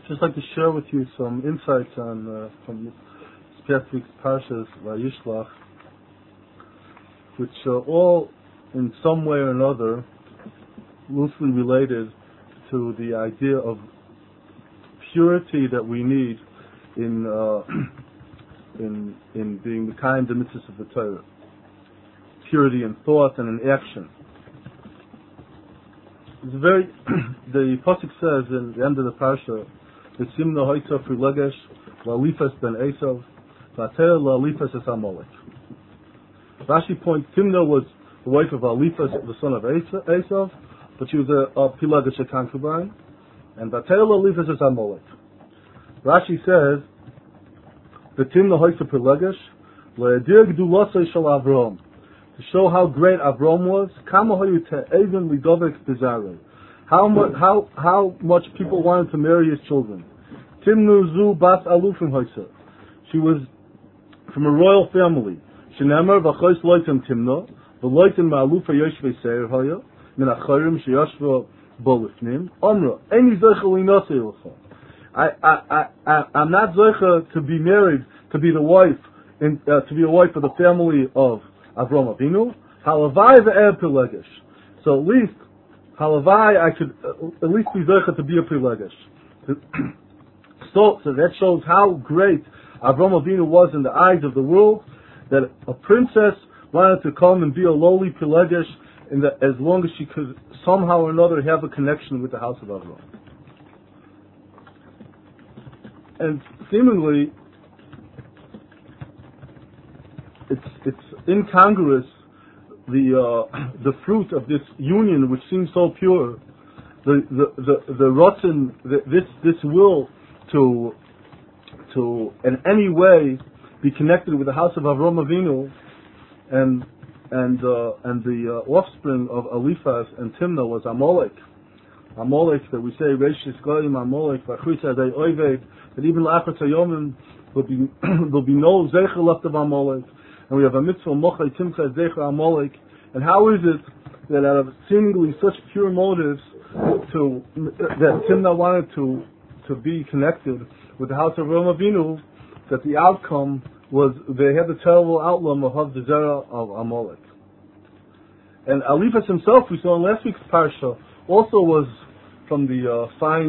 Just like to share with you some insights on from this past week's Parshas Vayishlach, which are all in some way or another loosely related to the idea of purity that we need in being the kind of mitzvahs of the Torah. Purity in thought and in action. It's the pasuk says in the end of the parsha, "V'simna hoitza prilegesh la'alifas ben Esav, v'ater la'alifas es Amalek." Rashi points, Timna was the wife of Alifas, the son of Esav, but she was a Pilegesh, a concubine, and v'ater la'alifas es Amalek. Rashi says, "V'timna hoitza prilegesh la'edir gdulasei shel Avram." To show how great Avram was, how much people wanted to marry his children. Timnu zu bas alufim hoysa. She was from a royal family. Shenemar v'chois loitem timna v'loitem ma'alufa yoshvei seir hoya min acharim sheyoshva bolifnim. Omra eni zoicha linasei l'cha. I'm not zoicha to be married, to be the wife, to be a wife of the family of Avram Avinu, halavai ve'er pilegesh. So at least, halavai, I could at least be zeicha to be a pilegesh. So that shows how great Avram Avinu was in the eyes of the world, that a princess wanted to come and be a lowly pilegesh, as long as she could somehow or another have a connection with the house of Avram. And seemingly, it's incongruous, the fruit of this union, which seems so pure, the rotten, this will to in any way be connected with the house of Avram Avinu, and the offspring of Eliphaz and Timnah was Amalek. Amalek, that we say Reishis Goyim Amalek V'Achrisa Adei Oived, that even La'achat Hayomim there'll be no zecher left of Amalek. And we have a mitzvah mochai timcha zecher Amalek. And how is it that out of seemingly such pure motives that Timnah wanted to be connected with the house of Avram Avinu, that the outcome was they had the terrible outcome of the zera of Amalek. And Eliphaz himself, we saw in last week's parsha, also was from the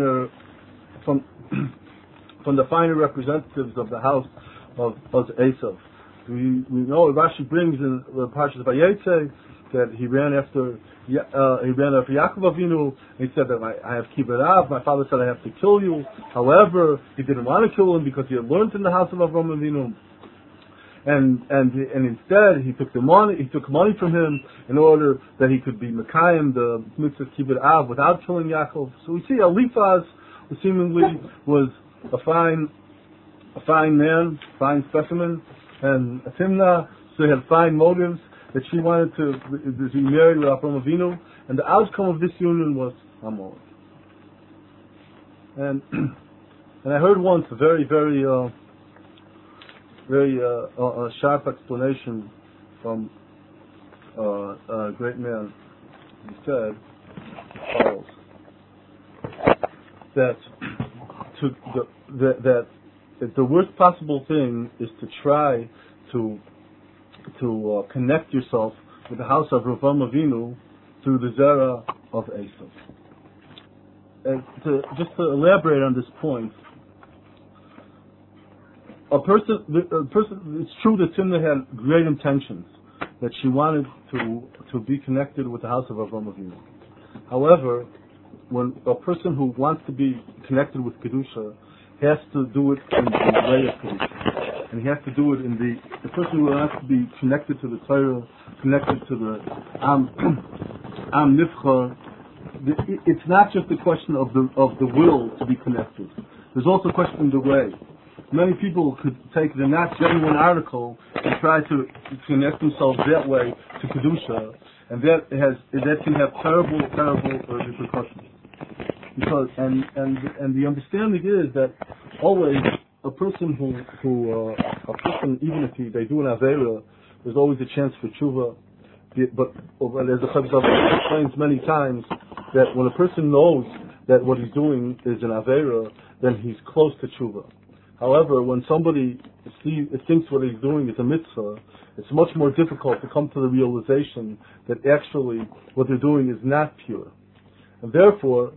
from the finer representatives of the house of Esav. We know Rashi brings in the Parshas Vayetze that he ran after Yaakov Avinu. He said that I have kibbut av. My father said I have to kill you. However, he didn't want to kill him because he had learned in the house of Avram Avinu. And instead he took money from him in order that he could be Mekayim the mitzvah kibbut av without killing Yaakov. So we see Eliphaz, who seemingly was a fine man, fine specimen. And Timnah, so had fine motives that she wanted to be married with Avram Avinu, and the outcome of this union was Amalek. And I heard once a very sharp explanation from a great man. He said, Charles, that the worst possible thing is to try to connect yourself with the house of Avram Avinu through the zera of Esav. And just to elaborate on this point, a person. It's true that Timnah had great intentions, that she wanted to be connected with the house of Avram Avinu. However, when a person who wants to be connected with Kedusha has to do it in the way of Kedusha. And he has to do it in the person who wants to be connected to the Torah, connected to the Am Nifcha. It's not just a question of the will to be connected. There's also a question of the way. Many people could take the not genuine article and try to connect themselves that way to Kedusha, and that can have terrible repercussions. Because and the understanding is that always a person even if they do an avera, there's always a chance for tshuva. But as the Chaim explains many times, that when a person knows that what he's doing is an avera, then he's close to tshuva. However, when somebody thinks what he's doing is a mitzvah, it's much more difficult to come to the realization that actually what they're doing is not pure. And therefore,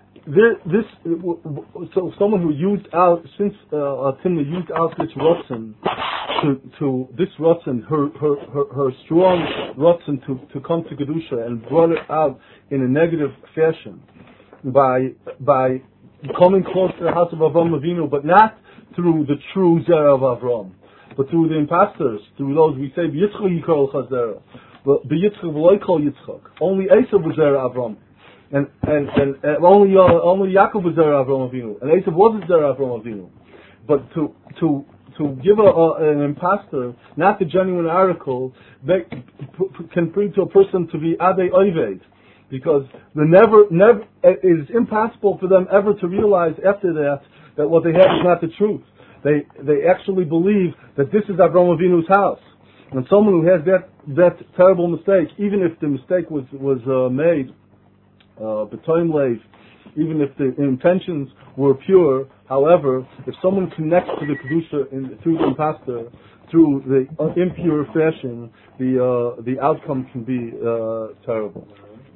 so someone who used out, since Timna used out this Ratzon to this Ratzon, her strong Ratzon to come to Kedusha, and brought it out in a negative fashion by coming close to the house of Avram Avinu, but not through the true Zerah of Avram, but through the imposters, through those we say, B'Yitzchak Yikol Chazera, B'Yitzchak V'Loi Kol Yitzchak. Only Esav was Zerah Avram, and only Yaakov was Zerah Avram Avinu, and Esav wasn't Zerah Avram Avinu. But to give an impostor, not the genuine article, that can bring to a person to be Adei Oived, because it is impossible for them ever to realize after that what they have is not the truth. They actually believe that this is Avraham Avinu's house. And someone who has that terrible mistake, even if the mistake was made b'toim leiv, even if the intentions were pure, however, if someone connects to the kedusha through the impostor, through the impure fashion, the outcome can be terrible.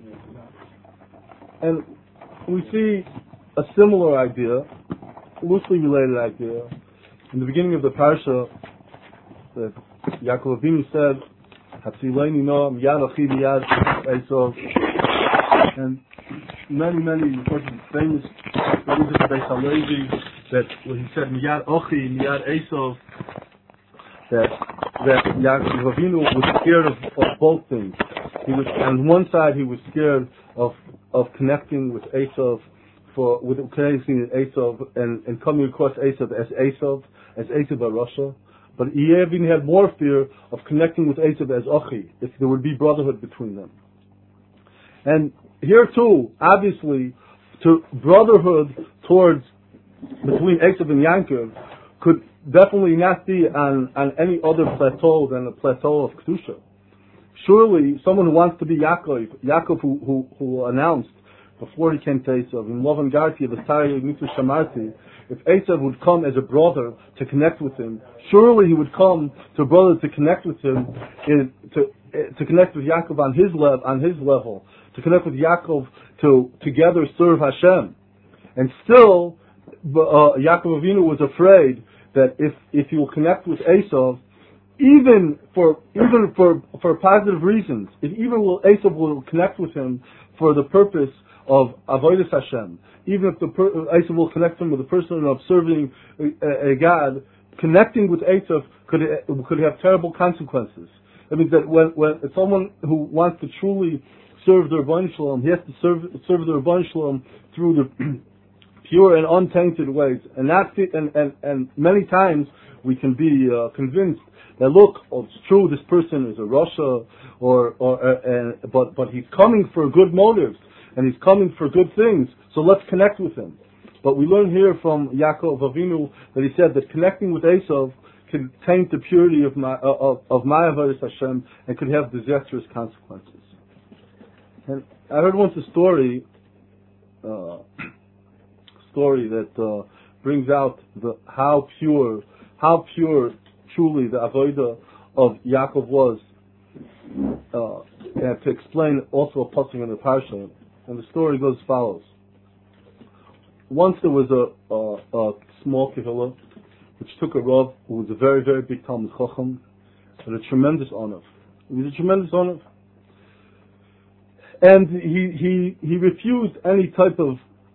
And we see a similar idea, loosely related idea, in the beginning of the parsha, that Yaakov Avinu said, "Hatzileni no miyad achi miyad Esav," and many famous Beis Halevi, that when he said miyad achi miyad Esav, that Yaakov Avinu was scared of both things. He was, on one side, he was scared of connecting with Esav, connecting with Esav and coming across Esav as Esav Russia. But he even had more fear of connecting with Esav as Achi, if there would be brotherhood between them. And here too, obviously, brotherhood between Esav and Yankov could definitely not be on any other plateau than a plateau of Kedusha. Surely, someone who wants to be Yaakov who announced before he came to Esav, in Lovan Garti, V'Sari Mitzvah Shamarti, if Esav would come as a brother to connect with him, surely he would come to a brother to connect with him, to connect with Yaakov on his level, to connect with Yaakov to together serve Hashem. And still, Yaakov Avinu was afraid that if he will connect with Esav, even for positive reasons, Esav will connect with him for the purpose of avodas Hashem, even if Esav will connect him with the person of serving a God, connecting with Esav could have terrible consequences. That means that when someone who wants to truly serve the Rebbeinu Shalom, he has to serve the Rebbeinu Shalom through the pure and untainted ways, and many times we can be convinced that look, it's true, this person is a Rasha, but he's coming for good motives, and he's coming for good things, so let's connect with him. But we learn here from Yaakov Avinu that he said that connecting with Esav can taint the purity of my avodas Hashem and could have disastrous consequences. And I heard once a story that brings out how pure truly the avodah of Yaakov was, and to explain also a pasuk in the parsha. And the story goes as follows: once there was a small kehillah which took a rav who was a very, very big Talmid Chacham, and a tremendous honor. He was a tremendous honor, and he refused any type of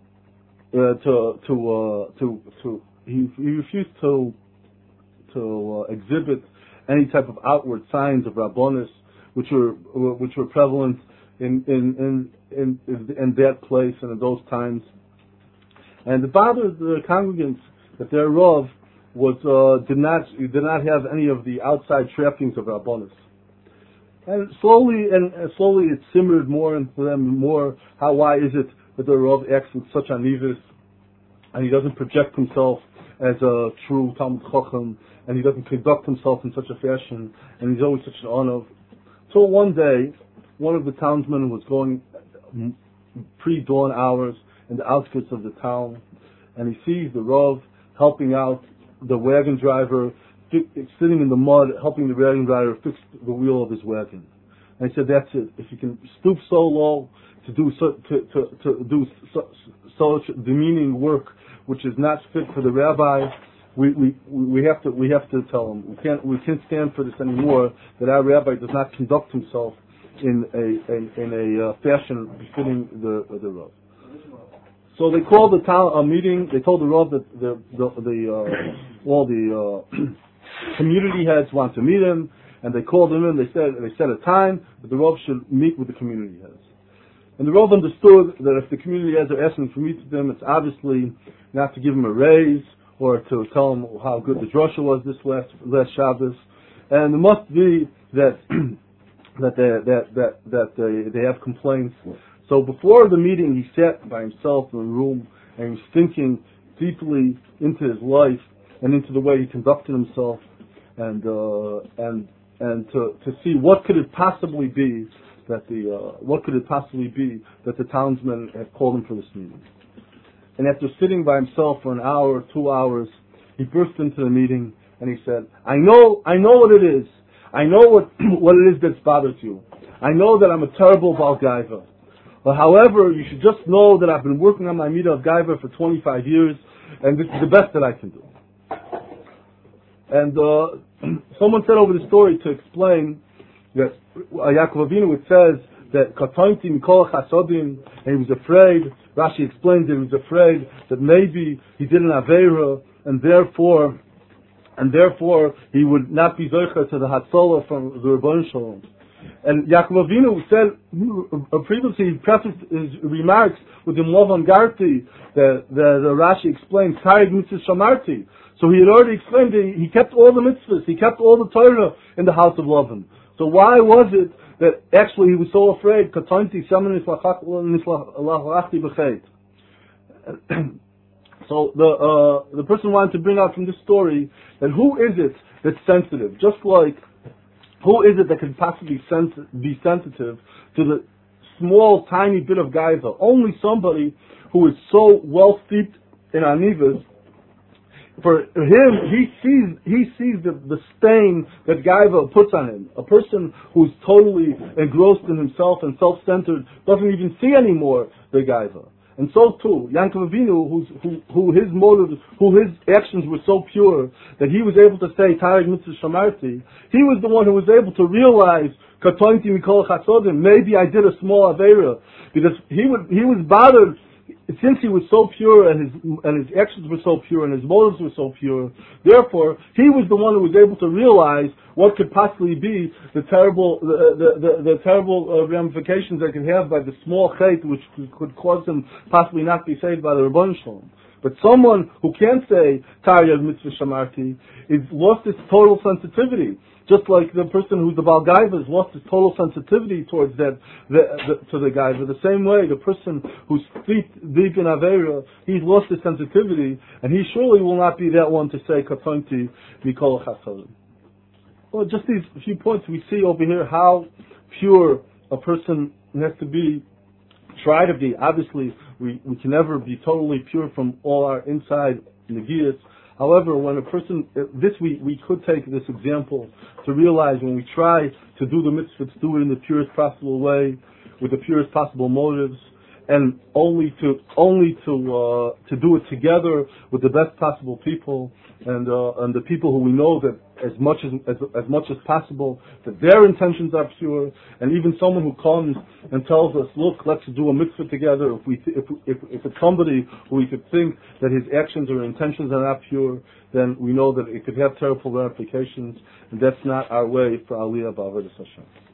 he refused to exhibit any type of outward signs of rabbonis which were prevalent in that place and in those times, and it bothered the congregants that their rav did not have any of the outside trappings of rabbonis. And slowly it simmered more into them more. Why is it that the rav acts with such anivus, and he doesn't project himself as a true Talmid Chacham, and he doesn't conduct himself in such a fashion, and he's always such an honor. So one day, one of the townsmen was going pre-dawn hours in the outskirts of the town, and he sees the Rav helping out the wagon driver, sitting in the mud, helping the wagon driver fix the wheel of his wagon. And he said, that's it. If you can stoop so low to do such demeaning work, which is not fit for the rabbi, we have to tell him we can't stand for this anymore. That our rabbi does not conduct himself in a fashion befitting the Rav. So they called the town a meeting. They told the Rav that all the community heads want to meet him, and they called him in. They set a time that the Rav should meet with the community heads. And the Rav understood that if the community heads are asking for meet with them, it's obviously not to give him a raise or to tell him how good the drasha was this last Shabbos, and it must be that they have complaints. So before the meeting, he sat by himself in a room and he was thinking deeply into his life and into the way he conducted himself, and to see what could it possibly be that the townsmen had called him for this meeting. And after sitting by himself for an hour or 2 hours, he burst into the meeting and he said, I know what it is. I know what it is that's bothered you. I know that I'm a terrible Baal Gaiva. But however, you should just know that I've been working on my Midah of Gaiva for 25 years, and this is the best that I can do. And someone said over the story to explain that Yaakov Avinu, it says that Katonti Mikol Chasodim, and he was afraid. Rashi explains that he was afraid that maybe he did an Aveira, and therefore he would not be Zocher to the Hatzolah from the Rebbeinu Shalom. And Yaakov Avinu said previously, he prefaced his remarks with the Lavan Garti that Rashi explains Tarig Mitzvah Shamarti. So he had already explained that he kept all the mitzvahs, he kept all the Torah in the house of Lavan. So why was it that actually he was so afraid? So the person wanted to bring out from this story that who is it that's sensitive? Just like who is it that can possibly be sensitive to the small, tiny bit of gaiva? Only somebody who is so well steeped in anivas. For him, he sees the stain that gaiva puts on him. A person who's totally engrossed in himself and self-centered doesn't even see anymore the gaiva. And so too, Yaakov Avinu, who his motives, who his actions were so pure that he was able to say Tarig Mitzvah Shamarti, he was the one who was able to realize Katonti Mikol Chasodim. Maybe I did a small Aveira, because he was bothered. Since he was so pure and his actions were so pure and his motives were so pure, therefore he was the one who was able to realize what could possibly be the terrible ramifications that could have by the small chait which could cause him possibly not be saved by the Rebbeinu Shalom. But someone who can't say Taryag Mitzvah Shamarti is lost its total sensitivity. Just like the person who's the Baal Gaiva has lost his total sensitivity towards to the Gaiva. The same way, the person who's deep in Aveira, he's lost his sensitivity, and he surely will not be that one to say Katonti Mikol Chasodim. Well, just these few points we see over here how pure a person has to be, try to be. Obviously, we can never be totally pure from all our inside negiyas. However, when a person, we could take this example to realize when we try to do the mitzvah, to do it in the purest possible way, with the purest possible motives, and only to do it together with the best possible people, and the people who we know that as much as possible that their intentions are pure, and even someone who comes and tells us, look, let's do a mitzvah together. If it's somebody who we could think that his actions or intentions are not pure, then we know that it could have terrible ramifications, and that's not our way for Aliyah B'Avodas Hashem.